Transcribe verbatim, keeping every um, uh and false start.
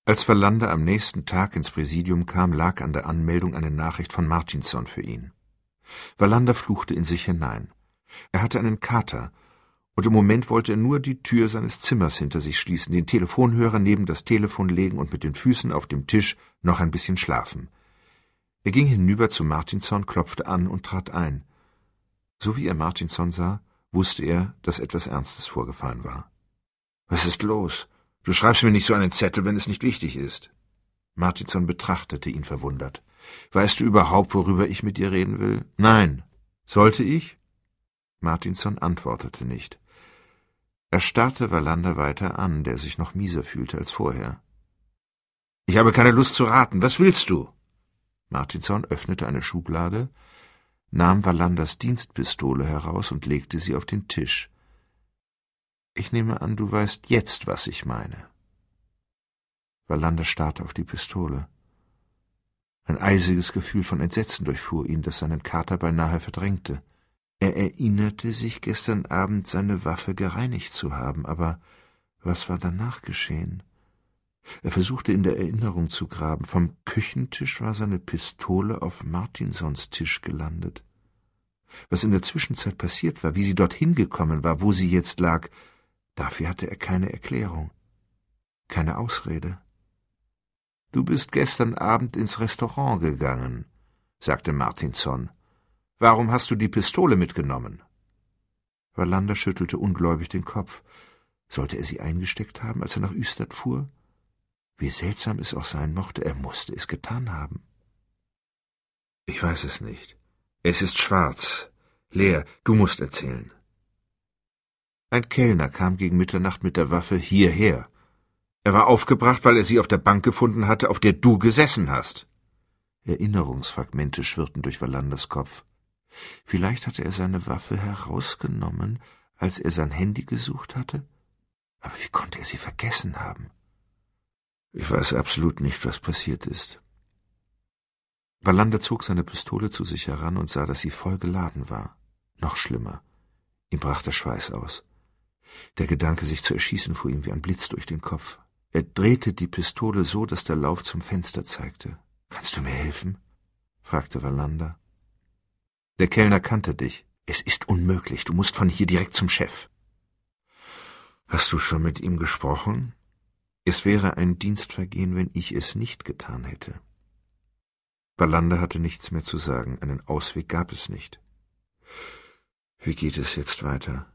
Als Wallander am nächsten Tag ins Präsidium kam, lag an der Anmeldung eine Nachricht von Martinson für ihn. Wallander fluchte in sich hinein. Er hatte einen Kater, und im Moment wollte er nur die Tür seines Zimmers hinter sich schließen, den Telefonhörer neben das Telefon legen und mit den Füßen auf dem Tisch noch ein bisschen schlafen. Er ging hinüber zu Martinson, klopfte an und trat ein. So wie er Martinson sah, wusste er, dass etwas Ernstes vorgefallen war. »Was ist los? Du schreibst mir nicht so einen Zettel, wenn es nicht wichtig ist.« Martinson betrachtete ihn verwundert. »Weißt du überhaupt, worüber ich mit dir reden will?« »Nein. Sollte ich?« Martinson antwortete nicht. Er starrte Wallander weiter an, der sich noch mieser fühlte als vorher. »Ich habe keine Lust zu raten. Was willst du?« Martinson öffnete eine Schublade, nahm Wallanders Dienstpistole heraus und legte sie auf den Tisch. »Ich nehme an, du weißt jetzt, was ich meine.« Wallander starrte auf die Pistole. Ein eisiges Gefühl von Entsetzen durchfuhr ihn, das seinen Kater beinahe verdrängte. Er erinnerte sich, gestern Abend seine Waffe gereinigt zu haben, aber was war danach geschehen? Er versuchte in der Erinnerung zu graben. Vom Küchentisch war seine Pistole auf Martinsons Tisch gelandet. Was in der Zwischenzeit passiert war, wie sie dorthin gekommen war, wo sie jetzt lag, dafür hatte er keine Erklärung, keine Ausrede. »Du bist gestern Abend ins Restaurant gegangen«, sagte Martinson. »Warum hast du die Pistole mitgenommen?« Wallander schüttelte ungläubig den Kopf. Sollte er sie eingesteckt haben, als er nach Ystad fuhr? Wie seltsam es auch sein mochte, er musste es getan haben. »Ich weiß es nicht. Es ist schwarz. Leer, du musst erzählen.« Ein Kellner kam gegen Mitternacht mit der Waffe hierher. Er war aufgebracht, weil er sie auf der Bank gefunden hatte, auf der du gesessen hast. Erinnerungsfragmente schwirrten durch Wallanders Kopf. Vielleicht hatte er seine Waffe herausgenommen, als er sein Handy gesucht hatte? Aber wie konnte er sie vergessen haben? »Ich weiß absolut nicht, was passiert ist.« Wallander zog seine Pistole zu sich heran und sah, dass sie voll geladen war. Noch schlimmer. Ihm brach der Schweiß aus. Der Gedanke, sich zu erschießen, fuhr ihm wie ein Blitz durch den Kopf. Er drehte die Pistole so, dass der Lauf zum Fenster zeigte. »Kannst du mir helfen?« fragte Wallander. »Der Kellner kannte dich. Es ist unmöglich. Du musst von hier direkt zum Chef.« »Hast du schon mit ihm gesprochen?« »Es wäre ein Dienstvergehen, wenn ich es nicht getan hätte.« Wallander hatte nichts mehr zu sagen. Einen Ausweg gab es nicht. »Wie geht es jetzt weiter?«